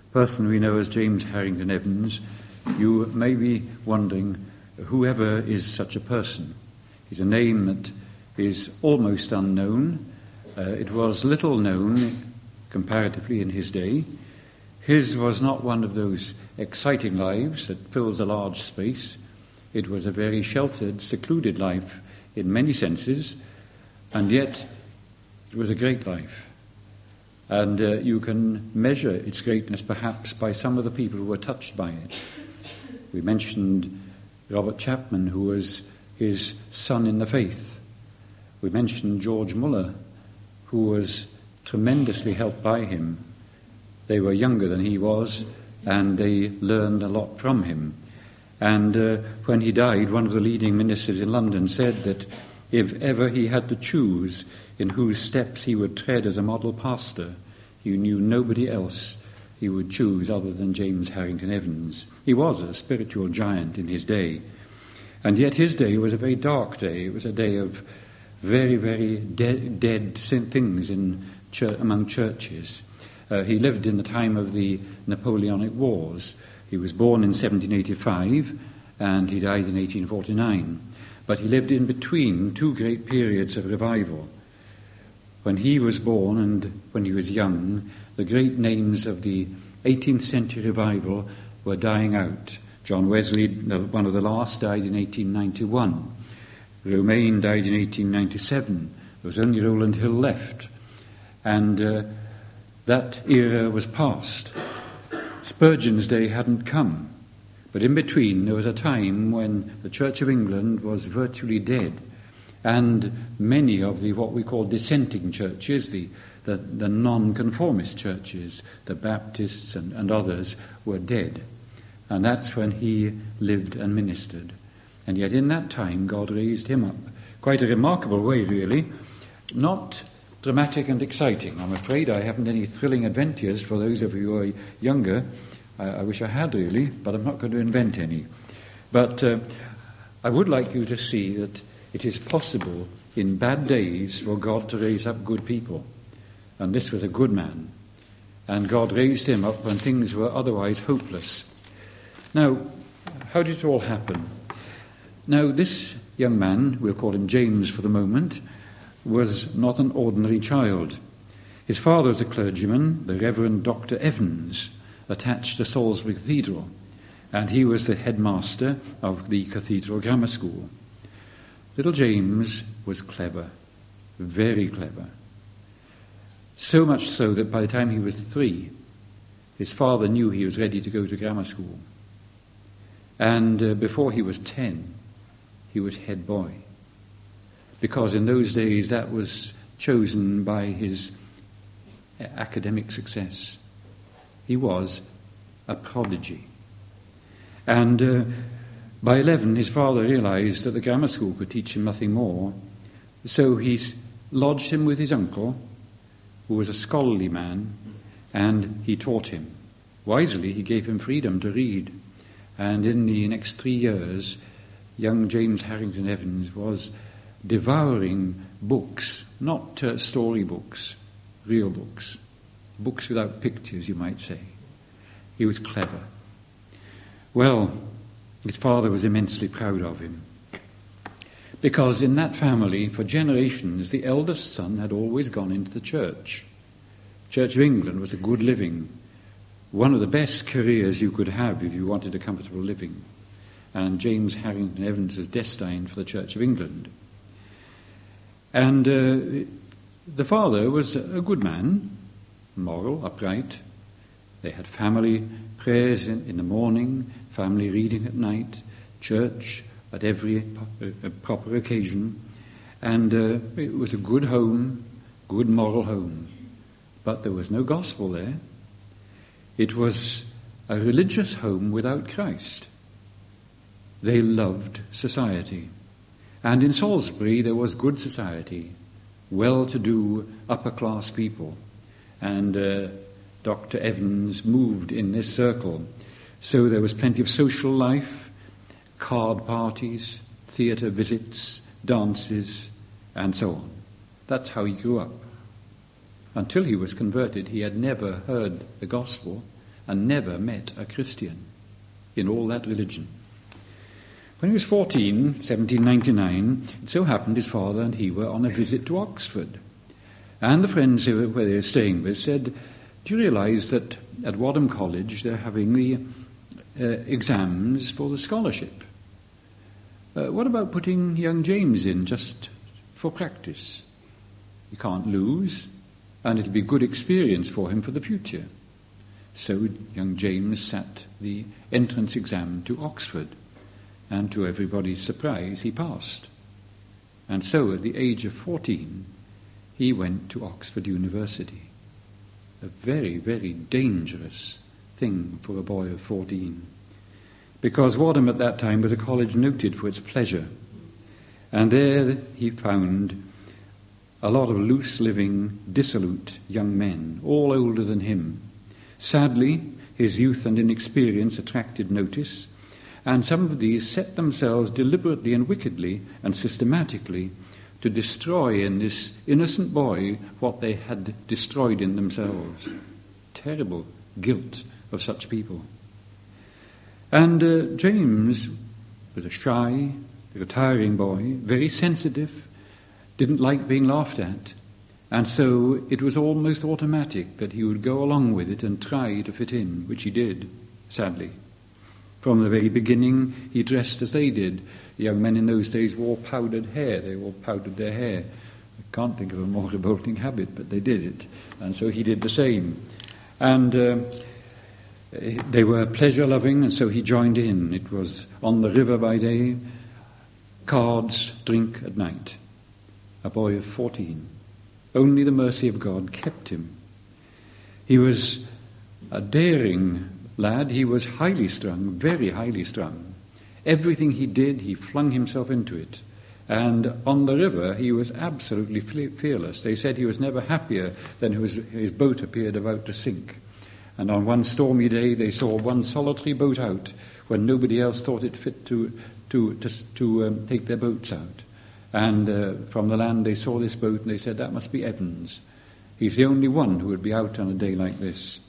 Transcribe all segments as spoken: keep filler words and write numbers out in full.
person we know as James Harrington Evans, you may be wondering whoever is such a person. He's a name that is almost unknown. Uh, it was little known comparatively in his day. His was not one of those exciting lives that fills a large space. It was a very sheltered, secluded life in many senses, and yet it was a great life. And uh, you can measure its greatness perhaps by some of the people who were touched by it. We mentioned Robert Chapman, who was his son in the faith. We mentioned George Muller, who was tremendously helped by him. They were younger than he was, and they learned a lot from him. And uh, when he died, one of the leading ministers in London said that if ever he had to choose in whose steps he would tread as a model pastor, he knew nobody else he would choose other than James Harrington Evans. He was a spiritual giant in his day. And yet his day was a very dark day. It was a day of very, very de- dead things in chur- among churches. Uh, he lived in the time of the Napoleonic Wars. He was born in seventeen eighty-five and he died in eighteen forty-nine. But he lived in between two great periods of revival. When he was born and when he was young, the great names of the eighteenth century revival were dying out. John Wesley, one of the last, died in eighteen ninety-one. Romaine died in eighteen ninety-seven. There was only Rowland Hill left. And uh, that era was past. Spurgeon's day hadn't come. But in between, there was a time when the Church of England was virtually dead. And many of the what we call dissenting churches, the, the, the non-conformist churches, the Baptists and, and others, were dead. And that's when he lived and ministered. And yet in that time, God raised him up. Quite a remarkable way, really. Not dramatic and exciting. I'm afraid I haven't any thrilling adventures for those of you who are younger. I, I wish I had, really, but I'm not going to invent any. But uh, I would like you to see that it is possible in bad days for God to raise up good people. And this was a good man. And God raised him up when things were otherwise hopeless. Now, how did it all happen? Now, this young man, we'll call him James for the moment, was not an ordinary child. His father was a clergyman, the Reverend Doctor Evans, attached to Salisbury Cathedral, and he was the headmaster of the Cathedral Grammar School. Little James was clever, very clever. So much so that by the time he was three, his father knew he was ready to go to grammar school. And uh, before he was ten, he was head boy. Because in those days that was chosen by his academic success. He was a prodigy. And uh, by eleven, his father realized that the grammar school could teach him nothing more. So he lodged him with his uncle, who was a scholarly man, and he taught him. Wisely, he gave him freedom to read. And in the next three years, young James Harrington Evans was devouring books, not uh, story books, real books, books without pictures, you might say. He was clever. Well, his father was immensely proud of him, because in that family, for generations, the eldest son had always gone into the church. Church of England was a good living, one of the best careers you could have if you wanted a comfortable living. And James Harrington Evans was destined for the Church of England. And uh, the father was a good man, moral, upright. They had family prayers in, in the morning, family reading at night, church at every uh, proper occasion. And uh, it was a good home, good moral home. But there was no gospel there. It was a religious home without Christ. They loved society. And in Salisbury there was good society, well-to-do, upper-class people. And uh, Doctor Evans moved in this circle. So there was plenty of social life, card parties, theatre visits, dances, and so on. That's how he grew up. Until he was converted, he had never heard the gospel, and never met a Christian in all that religion. When he was fourteen, seventeen ninety-nine, it so happened his father and he were on a visit to Oxford. And the friends who were, where they were staying with said, "Do you realise that at Wadham College they're having the uh, exams for the scholarship? Uh, what about putting young James in just for practice? He can't lose, and it'll be good experience for him for the future." So young James sat the entrance exam to Oxford, and to everybody's surprise, he passed. And so at the age of fourteen, he went to Oxford University. A very, very dangerous thing for a boy of fourteen, because Wadham at that time was a college noted for its pleasure. And there he found a lot of loose-living, dissolute young men, all older than him. Sadly, his youth and inexperience attracted notice, and some of these set themselves deliberately and wickedly and systematically to destroy in this innocent boy what they had destroyed in themselves. Terrible guilt of such people. And uh, James was a shy, retiring boy, very sensitive, didn't like being laughed at, and so it was almost automatic that he would go along with it and try to fit in, which he did, sadly. From the very beginning, he dressed as they did. Young men in those days wore powdered hair. They all powdered their hair. I can't think of a more revolting habit, but they did it. And so he did the same. And uh, they were pleasure-loving, and so he joined in. It was on the river by day, cards, drink at night. A boy of fourteen. Only the mercy of God kept him. He was a daring lad. He was highly strung, very highly strung. Everything he did, he flung himself into it. And on the river, he was absolutely fearless. They said he was never happier than his, his boat appeared about to sink. And on one stormy day, they saw one solitary boat out when nobody else thought it fit to to to, to um, take their boats out. And uh, from the land, they saw this boat, and they said, "That must be Evans. He's the only one who would be out on a day like this."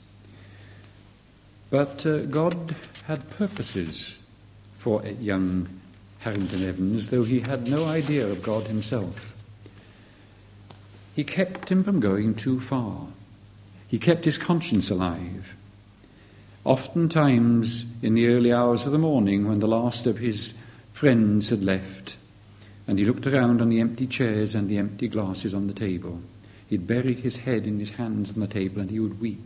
But uh, God had purposes for young Harrington Evans, though he had no idea of God himself. He kept him from going too far. He kept his conscience alive. Oftentimes, in the early hours of the morning, when the last of his friends had left, and he looked around on the empty chairs and the empty glasses on the table, he'd bury his head in his hands on the table and he would weep.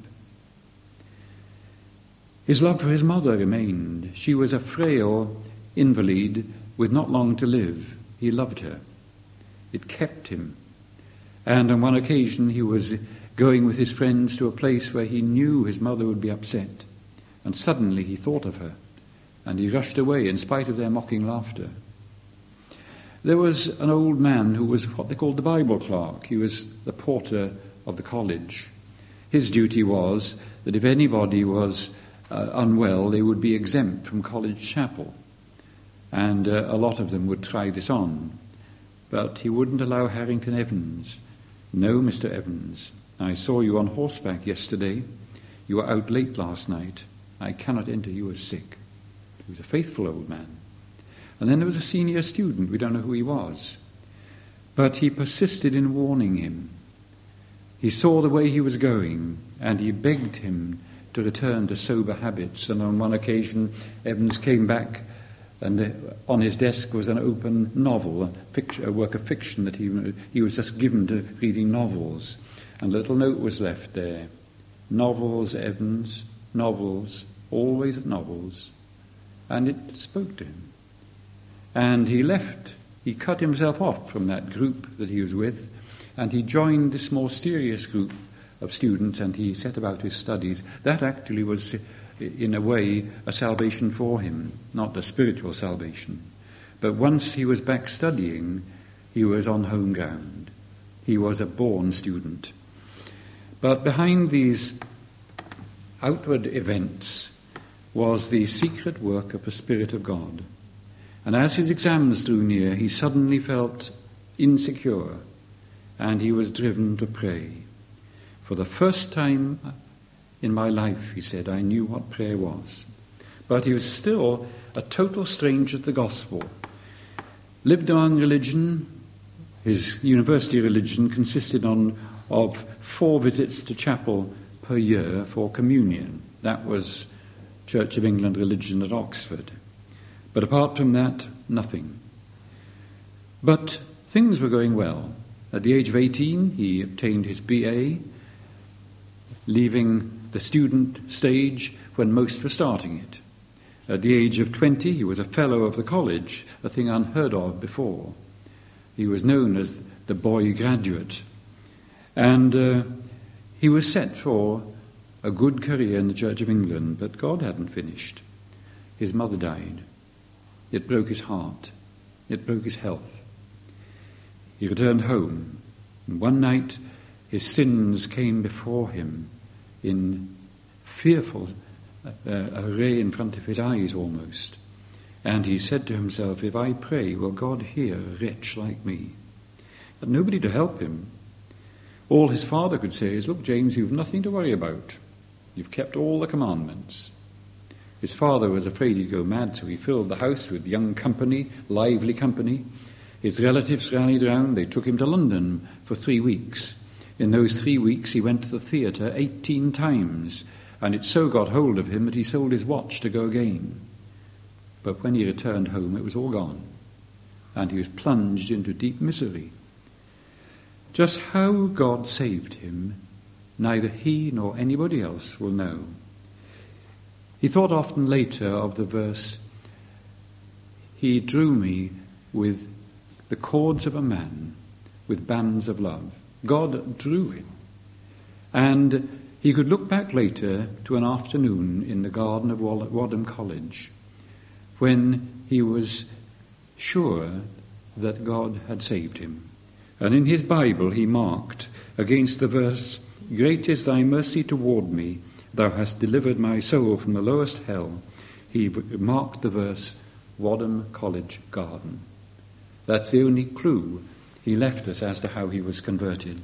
His love for his mother remained. She was a frail invalid with not long to live. He loved her. It kept him. And on one occasion he was going with his friends to a place where he knew his mother would be upset. And suddenly he thought of her, and he rushed away in spite of their mocking laughter. There was an old man who was what they called the Bible clerk. He was the porter of the college. His duty was that if anybody was uh, unwell, they would be exempt from college chapel. And uh, a lot of them would try this on. But he wouldn't allow Harrington Evans. "No, Mister Evans, I saw you on horseback yesterday. You were out late last night. I cannot enter you as sick." He was a faithful old man. And then there was a senior student. We don't know who he was. But he persisted in warning him. He saw the way he was going, and he begged him to return to sober habits. And on one occasion, Evans came back, and the, on his desk was an open novel, a, picture, a work of fiction that he, he was just given to reading novels. And a little note was left there. "Novels, Evans, novels, always novels." And it spoke to him. And he left, he cut himself off from that group that he was with, and he joined this more serious group of students, and he set about his studies. That actually was, in a way, a salvation for him, not a spiritual salvation. But once he was back studying, he was on home ground. He was a born student. But behind these outward events was the secret work of the Spirit of God. And as his exams drew near, he suddenly felt insecure, and he was driven to pray. For the first time in my life, he said, I knew what prayer was. But he was still a total stranger to the gospel. Lived among religion. His university religion consisted on, of four visits to chapel per year for communion. That was Church of England religion at Oxford. But apart from that, nothing. But things were going well. At the age of eighteen, he obtained his B A, leaving the student stage when most were starting it. At the age of twenty, he was a fellow of the college, a thing unheard of before. He was known as the boy graduate. And uh, he was set for a good career in the Church of England, but God hadn't finished. His mother died. It broke his heart. It broke his health. He returned home, and one night his sins came before him in fearful uh, array in front of his eyes almost. And he said to himself, if I pray, will God hear a wretch like me? But nobody to help him. All his father could say is, look, James, you've nothing to worry about. You've kept all the commandments. His father was afraid he'd go mad, so he filled the house with young company, lively company. His relatives rallied round. They took him to London for three weeks. In those three weeks, he went to the theatre eighteen times, and it so got hold of him that he sold his watch to go again. But when he returned home, it was all gone, and he was plunged into deep misery. Just how God saved him, neither he nor anybody else will know. He thought often later of the verse, he drew me with the cords of a man, with bands of love. God drew him. And he could look back later to an afternoon in the garden of Wadham College when he was sure that God had saved him. And in his Bible he marked against the verse, great is thy mercy toward me, thou hast delivered my soul from the lowest hell. He marked the verse, Wadham College Garden. That's the only clue he left us as to how he was converted.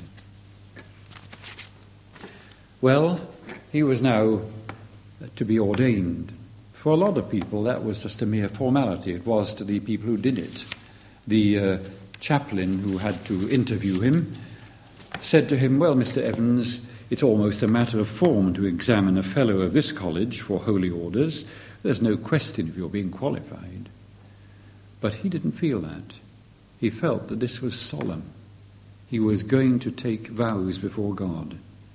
Well, he was now to be ordained. For a lot of people, that was just a mere formality. It was to the people who did it. The uh, chaplain who had to interview him said to him, well, Mister Evans, it's almost a matter of form to examine a fellow of this college for holy orders. There's no question of your being qualified. But he didn't feel that. He felt that this was solemn. He was going to take vows before God.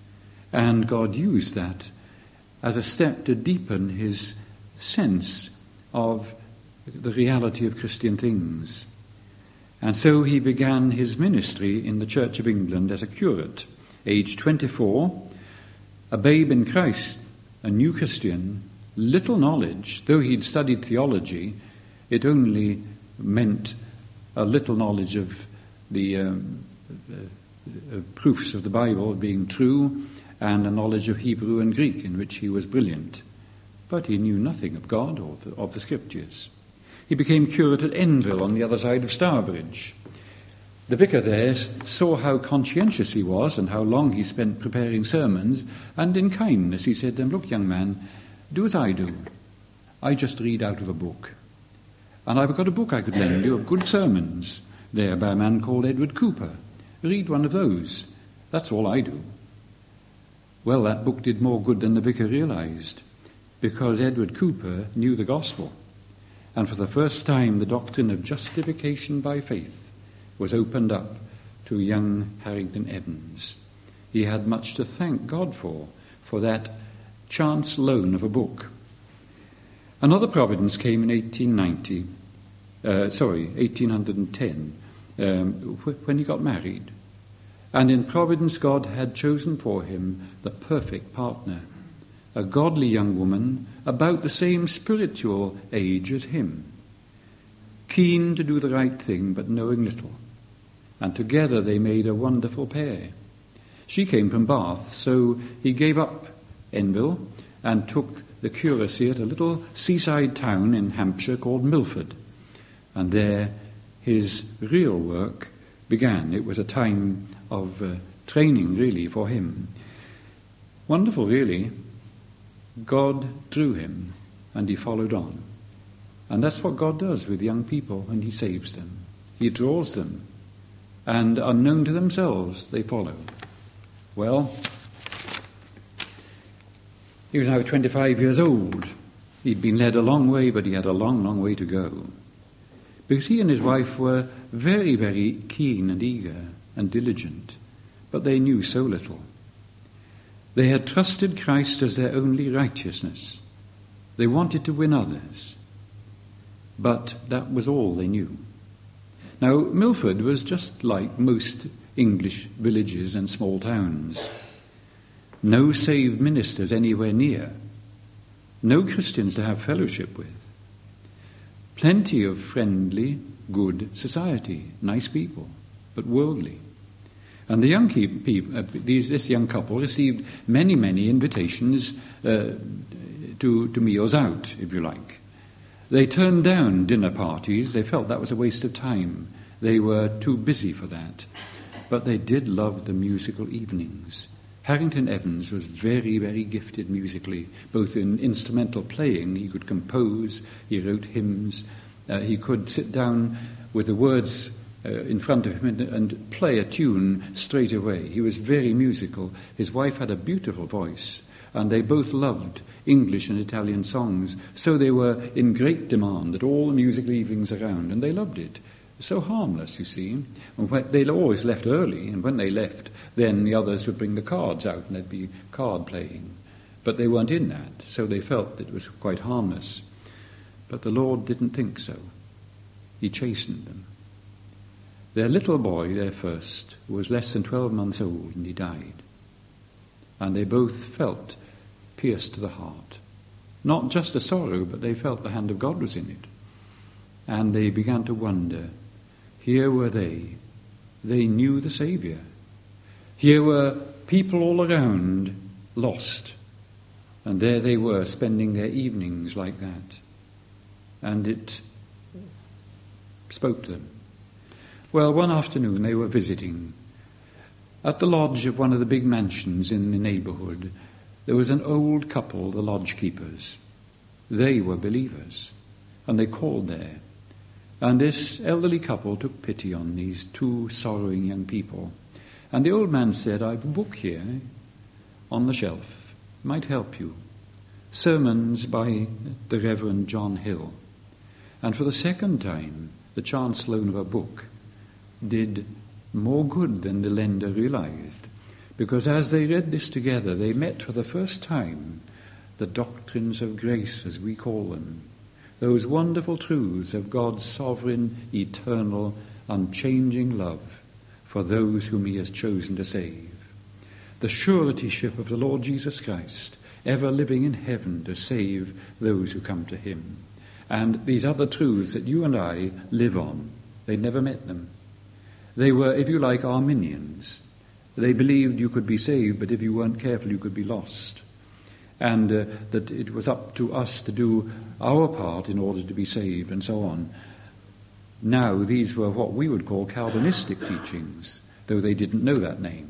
And God used that as a step to deepen his sense of the reality of Christian things. And so he began his ministry in the Church of England as a curate, aged twenty-four, a babe in Christ, a new Christian, little knowledge. Though he'd studied theology, it only meant a little knowledge of the um, uh, uh, proofs of the Bible being true, and a knowledge of Hebrew and Greek in which he was brilliant. But he knew nothing of God or the, of the Scriptures. He became curate at Enville on the other side of Stourbridge. The vicar there saw how conscientious he was and how long he spent preparing sermons, and in kindness he said to him, look, young man, do as I do. I just read out of a book. And I've got a book I could lend you of good sermons there by a man called Edward Cooper. Read one of those. That's all I do. Well, that book did more good than the vicar realized, because Edward Cooper knew the gospel. And for the first time, the doctrine of justification by faith was opened up to young Harrington Evans. He had much to thank God for, for that chance loan of a book. Another providence came in eighteen ninety, uh, sorry, eighteen ten, um, when he got married. And in providence, God had chosen for him the perfect partner, a godly young woman about the same spiritual age as him, keen to do the right thing but knowing little. And together they made a wonderful pair. She came from Bath, so he gave up Enville and took the curacy at a little seaside town in Hampshire called Milford. And there his real work began. It was a time of uh, training, really, for him. Wonderful, really. God drew him and he followed on. And that's what God does with young people when he saves them. He draws them, and unknown to themselves, they follow. Well, he was now twenty-five years old. He'd been led a long way, but he had a long, long way to go. Because he and his wife were very, very keen and eager and diligent, but they knew so little. They had trusted Christ as their only righteousness. They wanted to win others, but that was all they knew. Now, Milford was just like most English villages and small towns. No saved ministers anywhere near. No Christians to have fellowship with. Plenty of friendly, good society, nice people, but worldly. And the young people, uh, these, this young couple received many, many invitations uh, to, to meals out, if you like. They turned down dinner parties. They felt that was a waste of time. They were too busy for that. But they did love the musical evenings. Harrington Evans was very, very gifted musically, both in instrumental playing. He could compose, he wrote hymns, uh, he could sit down with the words uh, in front of him and, and play a tune straight away. He was very musical. His wife had a beautiful voice, and they both loved English and Italian songs, so they were in great demand at all the musical evenings around, and they loved it. So harmless, you see. And when, they always left early, and when they left, then the others would bring the cards out and there'd be card playing. But they weren't in that, so they felt it was quite harmless. But the Lord didn't think so. He chastened them. Their little boy, their first, was less than twelve months old, and he died. And they both felt pierced to the heart. Not just a sorrow, but they felt the hand of God was in it. And they began to wonder. Here were they. They knew the Saviour. Here were people all around lost. And there they were spending their evenings like that. And it spoke to them. Well, one afternoon they were visiting. At the lodge of one of the big mansions in the neighbourhood, there was an old couple, the lodge keepers. They were believers, and they called there. And this elderly couple took pity on these two sorrowing young people. And the old man said, "I've a book here on the shelf. It might help you. Sermons by the Reverend John Hill." And for the second time, the chance loan of a book did more good than the lender realized. Because as they read this together, they met for the first time the doctrines of grace, as we call them. Those wonderful truths of God's sovereign, eternal, unchanging love for those whom he has chosen to save. The suretyship of the Lord Jesus Christ, ever living in heaven to save those who come to him. And these other truths that you and I live on, they'd never met them. They were, if you like, Arminians. They believed you could be saved, but if you weren't careful, you could be lost. And uh, that it was up to us to do our part in order to be saved, and so on. Now, these were what we would call Calvinistic teachings, though they didn't know that name.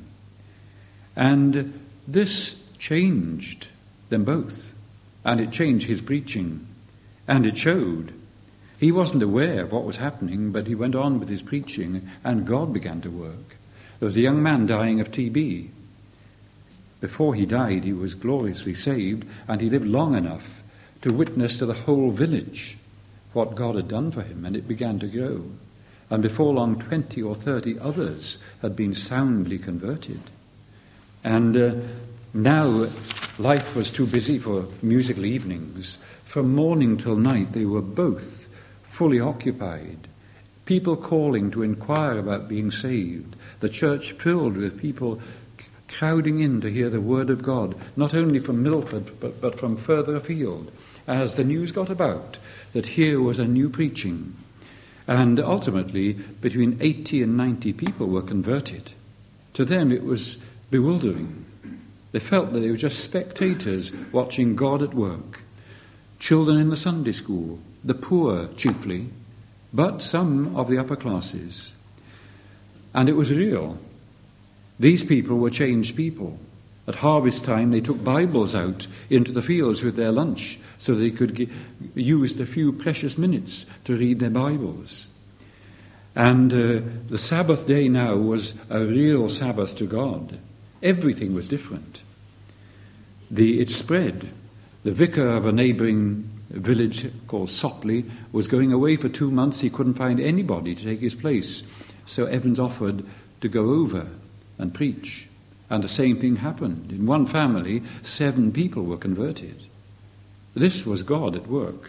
And this changed them both, and it changed his preaching, and it showed. He wasn't aware of what was happening, but he went on with his preaching, and God began to work. There was a young man dying of T B. Before he died, he was gloriously saved, and he lived long enough to witness to the whole village what God had done for him, and it began to grow. And before long, twenty or thirty others had been soundly converted. And uh, now life was too busy for musical evenings. From morning till night, they were both fully occupied. People calling to inquire about being saved. The church filled with people crowding in to hear the word of God, not only from Milford, but, but from further afield, as the news got about that here was a new preaching. And ultimately, between eighty and ninety people were converted. To them, it was bewildering. They felt that they were just spectators watching God at work. Children in the Sunday school, the poor chiefly, but some of the upper classes. And it was real. These people were changed people. At harvest time, they took Bibles out into the fields with their lunch so they could get, use the few precious minutes to read their Bibles. And uh, the Sabbath day now was a real Sabbath to God. Everything was different. The, it spread. The vicar of a neighbouring village called Sopley was going away for two months. He couldn't find anybody to take his place. So Evans offered to go over and preach. And the same thing happened. In one family, seven people were converted. This was God at work.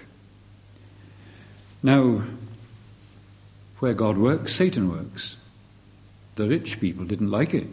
Now, where God works, Satan works. The rich people didn't like it.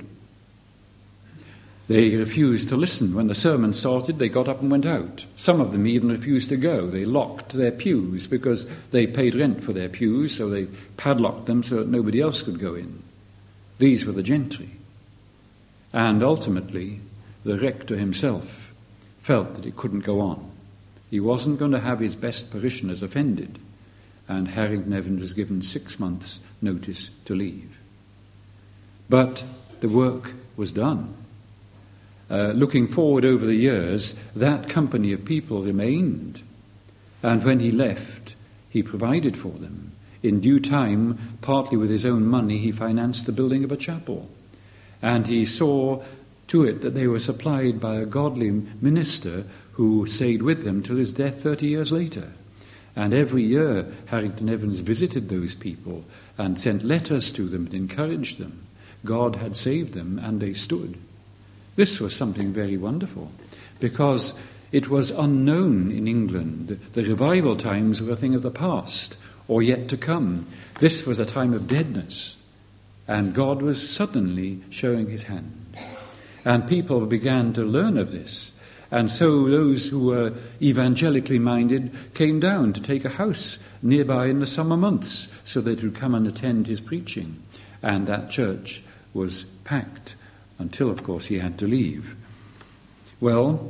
They refused to listen. When the sermon started, they got up and went out. Some of them even refused to go. They locked their pews because they paid rent for their pews, so they padlocked them so that nobody else could go in. These were the gentry. And ultimately, the rector himself felt that it couldn't go on. He wasn't going to have his best parishioners offended, and Harrington Evans was given six months' notice to leave. But the work was done. Uh, looking forward over the years, that company of people remained, and when he left, he provided for them. In due time, partly with his own money, he financed the building of a chapel. And he saw to it that they were supplied by a godly minister who stayed with them till his death thirty years later. And every year Harrington Evans visited those people and sent letters to them and encouraged them. God had saved them and they stood. This was something very wonderful because it was unknown in England. The revival times were a thing of the past or yet to come. This was a time of deadness. And God was suddenly showing his hand. And people began to learn of this. And so those who were evangelically minded came down to take a house nearby in the summer months so they would come and attend his preaching. And that church was packed until, of course, he had to leave. Well,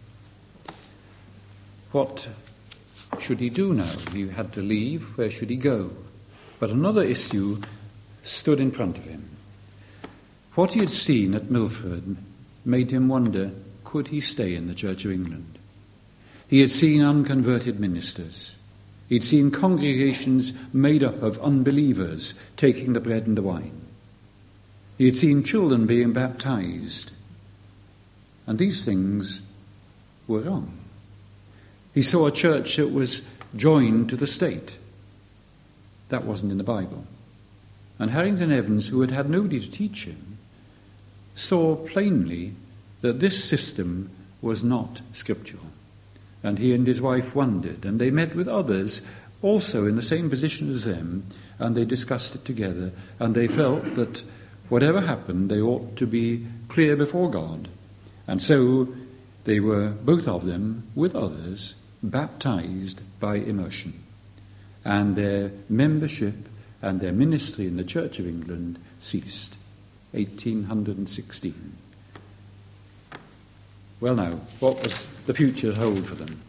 what should he do now? He had to leave. Where should he go? But another issue stood in front of him. What he had seen at Milford made him wonder, could he stay in the Church of England? He had seen unconverted ministers. He'd seen congregations made up of unbelievers taking the bread and the wine. He had seen children being baptized. And these things were wrong. He saw a church that was joined to the state. That wasn't in the Bible. And Harrington Evans, who had had nobody to teach him, saw plainly that this system was not scriptural. And he and his wife wondered, and they met with others also in the same position as them, and they discussed it together, and they felt that whatever happened, they ought to be clear before God. And so they were, both of them, with others, baptized by immersion. And their membership and their ministry in the Church of England ceased. eighteen sixteen. Well now, what was the future hold for them?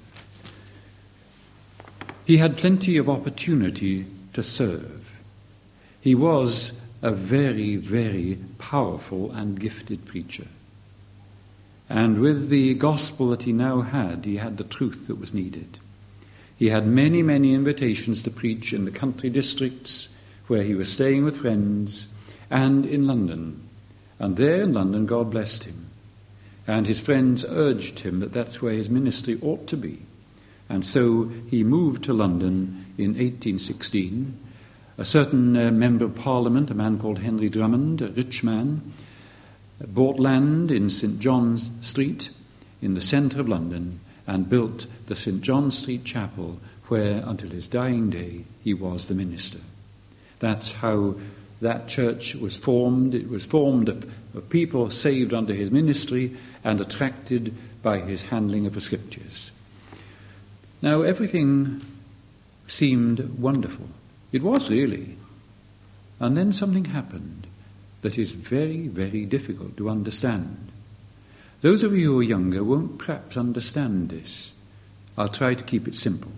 He had plenty of opportunity to serve. He was a very, very powerful and gifted preacher. And with the gospel that he now had, he had the truth that was needed. He had many, many invitations to preach in the country districts where he was staying with friends, and in London. And there in London, God blessed him. And his friends urged him that that's where his ministry ought to be. And so he moved to London in eighteen sixteen. A certain uh, member of Parliament, a man called Henry Drummond, a rich man, bought land in Saint John's Street in the centre of London and built the Saint John Street Chapel where, until his dying day, he was the minister. That's how that church was formed. It was formed of, of people saved under his ministry and attracted by his handling of the scriptures. Now, everything seemed wonderful. It was really. And then something happened that is very, very difficult to understand. Those of you who are younger won't perhaps understand this. I'll try to keep it simple.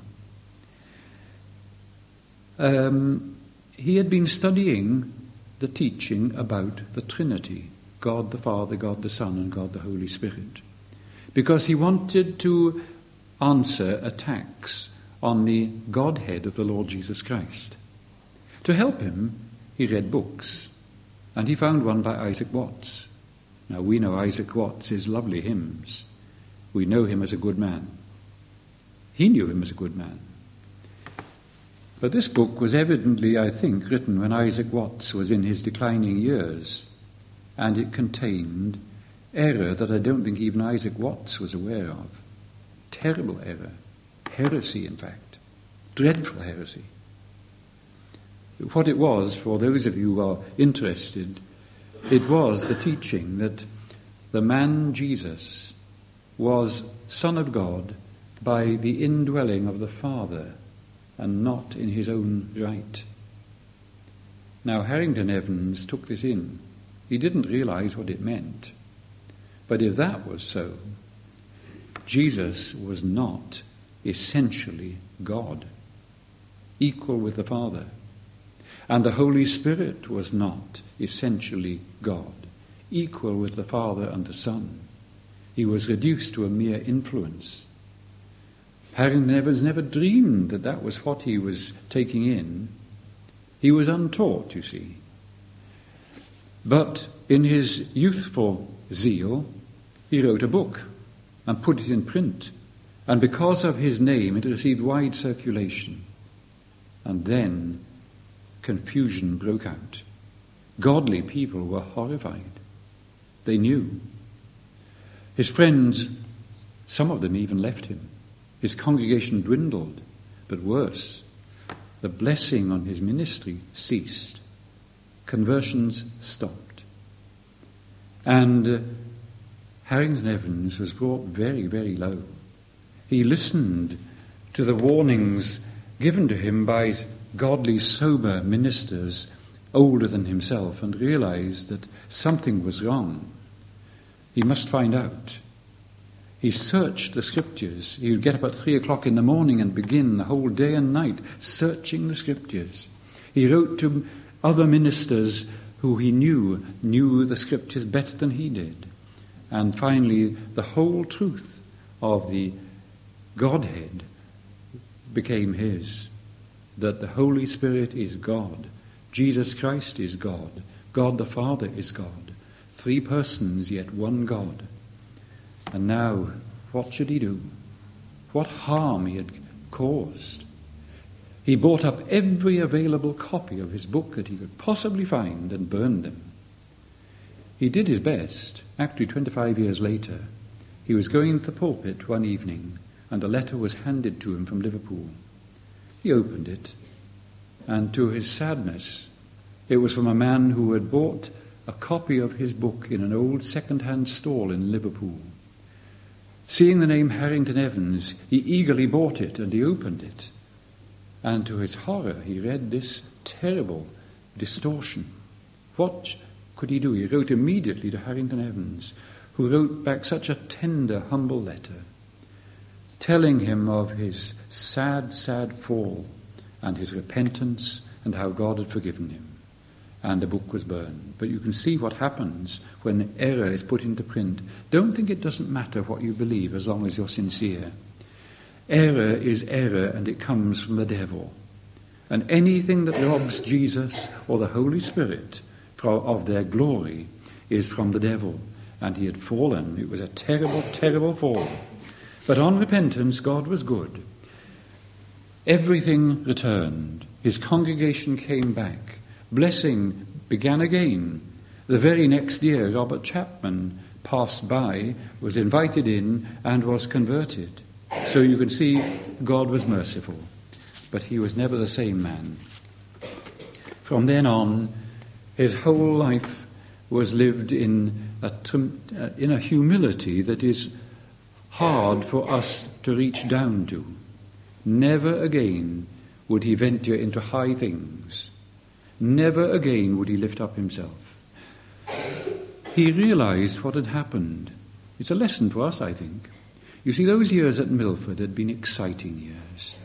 Um, he had been studying the teaching about the Trinity God the Father, God the Son, and God the Holy Spirit. Because he wanted to answer attacks on the Godhead of the Lord Jesus Christ. To help him, he read books, and he found one by Isaac Watts. Now, we know Isaac Watts' his lovely hymns. We know him as a good man. He knew him as a good man. But this book was evidently, I think, written when Isaac Watts was in his declining years, and it contained error that I don't think even Isaac Watts was aware of. Terrible error. Heresy, in fact. Dreadful heresy. What it was, for those of you who are interested, it was the teaching that the man Jesus was Son of God by the indwelling of the Father and not in his own right. Now, Harrington Evans took this in. He didn't realize what it meant. But if that was so, Jesus was not essentially God, equal with the Father. And the Holy Spirit was not essentially God, equal with the Father and the Son. He was reduced to a mere influence. Harrington Evans never dreamed that that was what he was taking in. He was untaught, you see. But in his youthful zeal, he wrote a book and put it in print. And because of his name, it received wide circulation. And then confusion broke out. Godly people were horrified. They knew. His friends, some of them even left him. His congregation dwindled. But worse, the blessing on his ministry ceased. Conversions stopped. And uh, Harrington Evans was brought very, very low. He listened to the warnings given to him by godly, sober ministers older than himself and realized that something was wrong. He must find out. He searched the scriptures. He would get up at three o'clock in the morning and begin the whole day and night searching the scriptures. He wrote to other ministers who he knew, knew the scriptures better than he did. And finally, the whole truth of the Godhead became his. That the Holy Spirit is God. Jesus Christ is God. God the Father is God. Three persons, yet one God. And now, what should he do? What harm he had caused. He bought up every available copy of his book that he could possibly find and burned them. He did his best. Actually, twenty-five years later, he was going to the pulpit one evening and a letter was handed to him from Liverpool. He opened it, and to his sadness, it was from a man who had bought a copy of his book in an old second-hand stall in Liverpool. Seeing the name Harrington Evans, he eagerly bought it and he opened it. And to his horror, he read this terrible distortion. What could he do? He wrote immediately to Harrington Evans, who wrote back such a tender, humble letter, telling him of his sad, sad fall and his repentance and how God had forgiven him. And the book was burned. But you can see what happens when error is put into print. Don't think it doesn't matter what you believe as long as you're sincere. Error is error, and it comes from the devil. And anything that robs Jesus or the Holy Spirit of their glory is from the devil. And he had fallen. It was a terrible, terrible fall. But on repentance, God was good. Everything returned. His congregation came back. Blessing began again. The very next year, Robert Chapman passed by, was invited in, and was converted. So you can see God was merciful. But he was never the same man. From then on, his whole life was lived in a, in a humility that is hard for us to reach down to. Never again would he venture into high things. Never again would he lift up himself. He realized what had happened. It's a lesson for us, I think. You see, those years at Milford had been exciting years.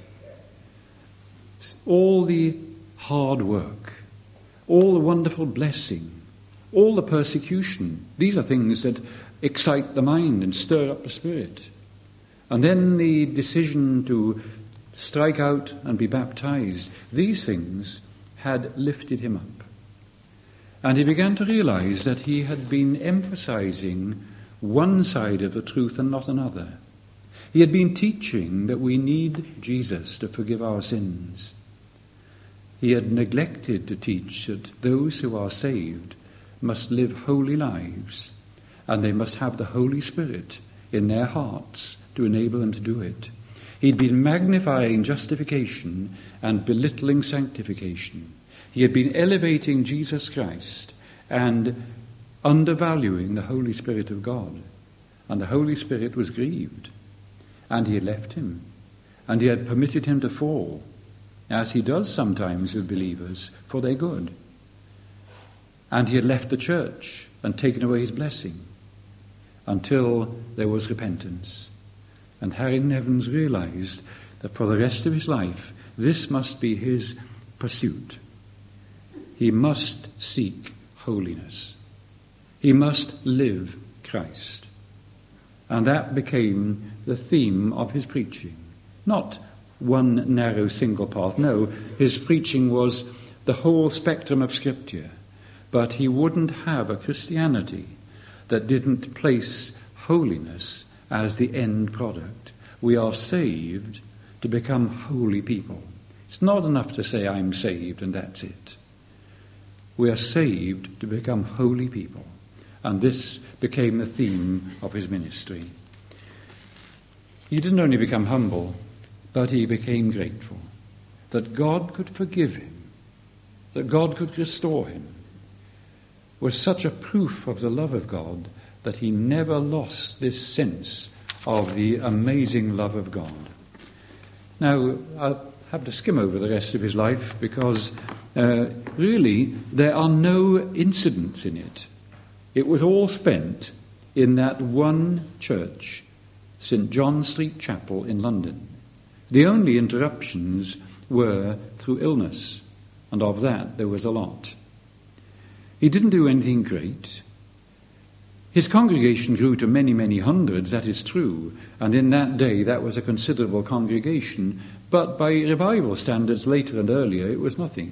All the hard work, all the wonderful blessing, all the persecution. These are things that excite the mind and stir up the spirit. And then the decision to strike out and be baptized. These things had lifted him up. And he began to realize that he had been emphasizing one side of the truth and not another. He had been teaching that we need Jesus to forgive our sins. He had neglected to teach that those who are saved must live holy lives, and they must have the Holy Spirit in their hearts to enable them to do it. He'd been magnifying justification and belittling sanctification. He had been elevating Jesus Christ and undervaluing the Holy Spirit of God. And the Holy Spirit was grieved. And he had left him. And he had permitted him to fall, as he does sometimes with believers, for their good. And he had left the church and taken away his blessing until there was repentance. And Harrington Evans realized that for the rest of his life, this must be his pursuit. He must seek holiness. He must live Christ. And that became the theme of his preaching. Not one narrow single path. No, his preaching was the whole spectrum of Scripture. But he wouldn't have a Christianity that didn't place holiness as the end product. We are saved to become holy people. It's not enough to say I'm saved and that's it. We are saved to become holy people. And this became the theme of his ministry. He didn't only become humble, but he became grateful that God could forgive him, that God could restore him, was such a proof of the love of God that he never lost this sense of the amazing love of God. Now, I'll have to skim over the rest of his life because uh, really there are no incidents in it. It was all spent in that one church, Saint John Street Chapel in London. The only interruptions were through illness, and of that there was a lot. He didn't do anything great. His congregation grew to many, many hundreds, that is true, and in that day that was a considerable congregation, but by revival standards later and earlier it was nothing.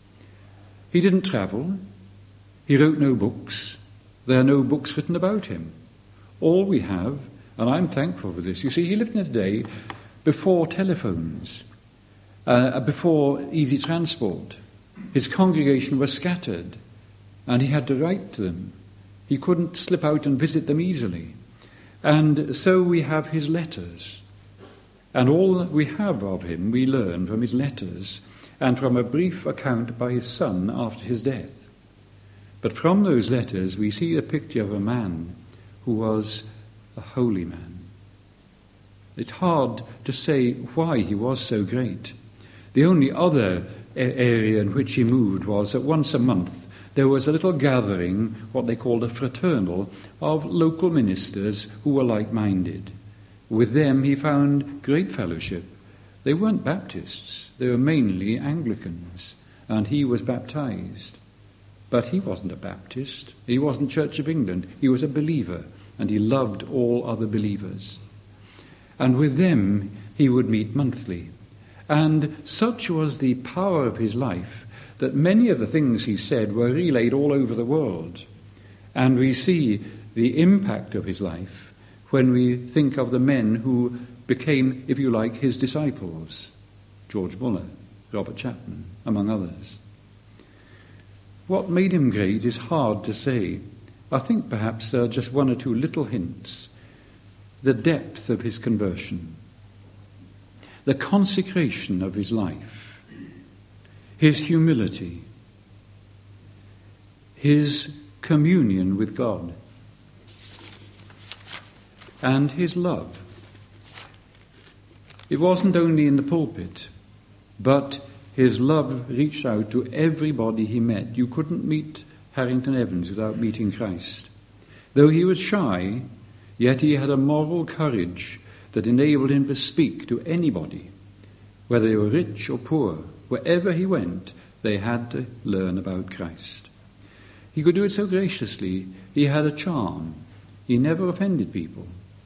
He didn't travel. He wrote no books. There are no books written about him. All we have, and I'm thankful for this, you see, he lived in a day before telephones, uh, before easy transport. His congregation was scattered, and he had to write to them. He couldn't slip out and visit them easily. And so we have his letters. And all we have of him we learn from his letters and from a brief account by his son after his death. But from those letters we see a picture of a man who was a holy man. It's hard to say why he was so great. The only other area in which he moved was that once a month there was a little gathering, what they called a fraternal, of local ministers who were like-minded. With them he found great fellowship. They weren't Baptists, they were mainly Anglicans, and he was baptized. But he wasn't a Baptist, he wasn't Church of England, he was a believer, and he loved all other believers. And with them he would meet monthly. And such was the power of his life that many of the things he said were relayed all over the world. And we see the impact of his life when we think of the men who became, if you like, his disciples. George Muller, Robert Chapman, among others. What made him great is hard to say. I think perhaps there are just one or two little hints. The depth of his conversion, the consecration of his life, his humility, his communion with God, and his love. It wasn't only in the pulpit, but his love reached out to everybody he met. You couldn't meet Harrington Evans without meeting Christ. Though he was shy, yet he had a moral courage that enabled him to speak to anybody, whether they were rich or poor. Wherever he went, they had to learn about Christ. He could do it so graciously. He had a charm. He never offended people.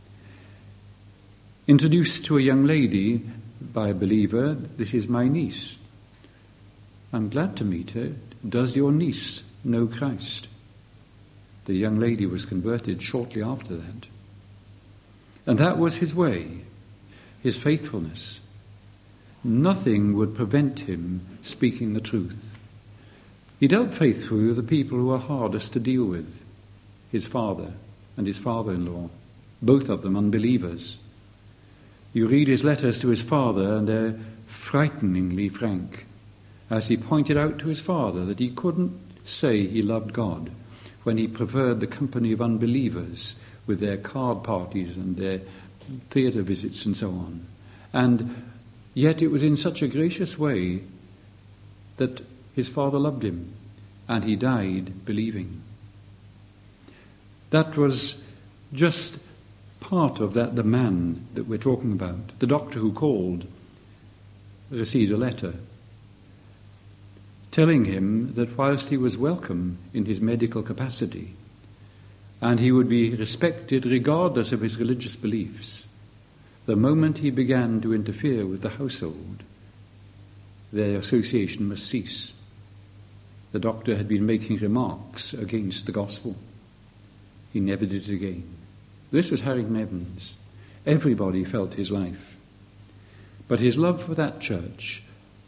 Introduced to a young lady by a believer, "This is my niece. I'm glad to meet her. Does your niece know Christ?" The young lady was converted shortly after that. And that was his way, his faithfulness. Nothing would prevent him speaking the truth. He dealt faithfully with the people who were hardest to deal with, his father and his father-in-law, both of them unbelievers. You read his letters to his father, and they're frighteningly frank, as he pointed out to his father that he couldn't say he loved God when he preferred the company of unbelievers with their card parties and their theatre visits and so on. And yet it was in such a gracious way that his father loved him, and he died believing. That was just part of that, the man that we're talking about. The doctor who called received a letter telling him that whilst he was welcome in his medical capacity, and he would be respected regardless of his religious beliefs, the moment he began to interfere with the household, their association must cease. The doctor had been making remarks against the gospel. He never did it again. This was Harrington Evans. Everybody felt his life. But his love for that church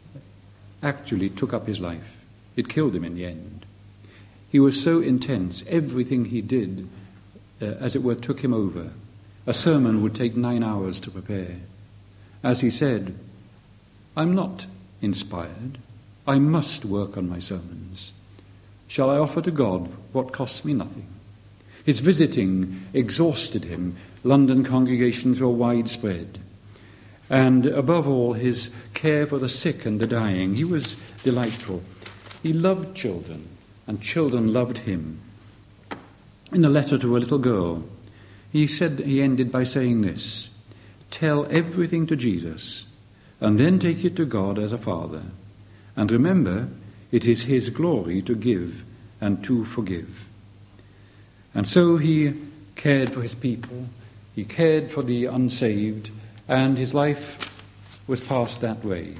actually took up his life. It killed him in the end. He was so intense, everything he did, uh, as it were, took him over. A sermon would take nine hours to prepare. As he said, "I'm not inspired. I must work on my sermons. Shall I offer to God what costs me nothing?" His visiting exhausted him. London congregations were widespread. And above all, his care for the sick and the dying. He was delightful. He loved children, and children loved him. In a letter to a little girl, he said, he ended by saying this: "Tell everything to Jesus, and then take it to God as a father. And remember, it is his glory to give and to forgive." And so he cared for his people, he cared for the unsaved, and his life was passed that way.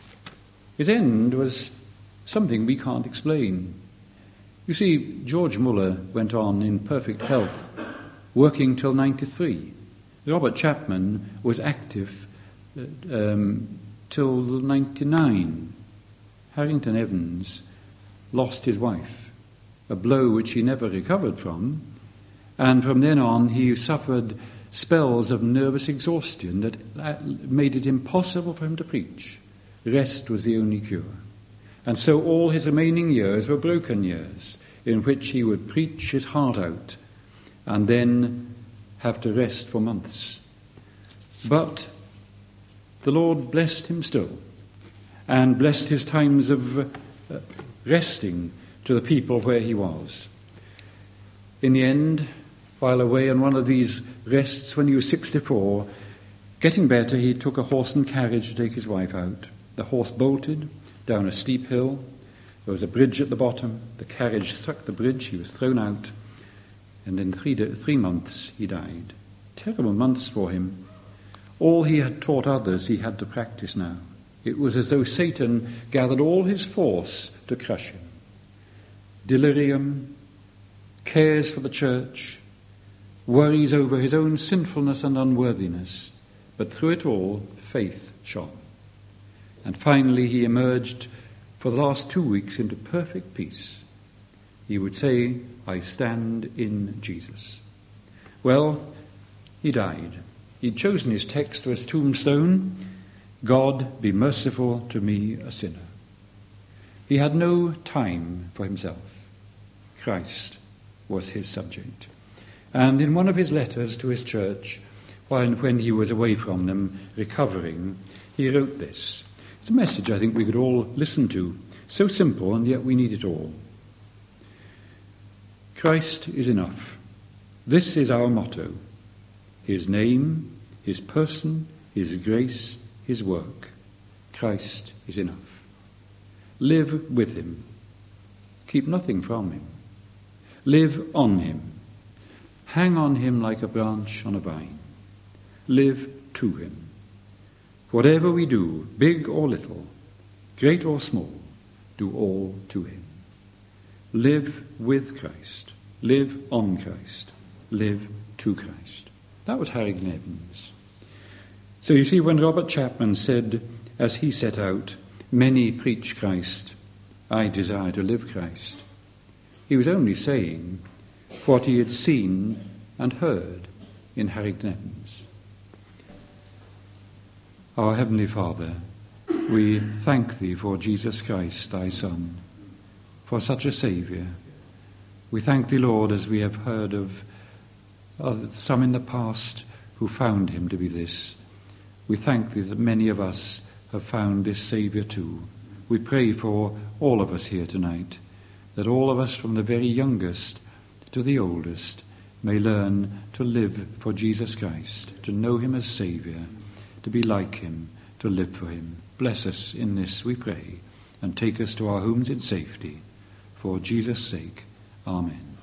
His end was something we can't explain. You see, George Muller went on in perfect health, working till ninety-three. Robert Chapman was active um, till ninety-nine. Harrington Evans lost his wife, a blow which he never recovered from, and from then on he suffered spells of nervous exhaustion that made it impossible for him to preach. Rest was the only cure. And so all his remaining years were broken years, in which he would preach his heart out and then have to rest for months. But the Lord blessed him still, and blessed his times of uh, resting to the people where he was. In the end, while away on one of these rests when he was sixty-four, getting better, he took a horse and carriage to take his wife out. The horse bolted down a steep hill. There was a bridge at the bottom. The carriage struck the bridge. He was thrown out. And in three, de- three months he died. Terrible months for him. All he had taught others he had to practice now. It was as though Satan gathered all his force to crush him. Delirium, cares for the church, worries over his own sinfulness and unworthiness, but through it all, faith shone. And finally he emerged for the last two weeks into perfect peace. He would say, "I stand in Jesus." Well, he died. He'd chosen his text for his tombstone, "God, be merciful to me, a sinner." He had no time for himself. Christ was his subject. And in one of his letters to his church, when, when he was away from them, recovering, he wrote this. It's a message I think we could all listen to. So simple, and yet we need it all. Christ is enough. This is our motto. His name, his person, his grace, his work. Christ is enough. Live with him. Keep nothing from him. Live on him. Hang on him like a branch on a vine. Live to him. Whatever we do, big or little, great or small, do all to him. Live with Christ. Live on Christ. Live to Christ. That was Harrington Evans. So you see, when Robert Chapman said, as he set out, many preach Christ, I desire to live Christ, he was only saying what he had seen and heard in Harrington Evans. Our Heavenly Father, we thank thee for Jesus Christ, thy Son, for such a Saviour. We thank thee, Lord, as we have heard of uh, some in the past who found him to be this. We thank thee that many of us have found this Saviour too. We pray for all of us here tonight, that all of us from the very youngest to the oldest may learn to live for Jesus Christ, to know him as Saviour, to be like him, to live for him. Bless us in this, we pray, and take us to our homes in safety. For Jesus' sake, amen.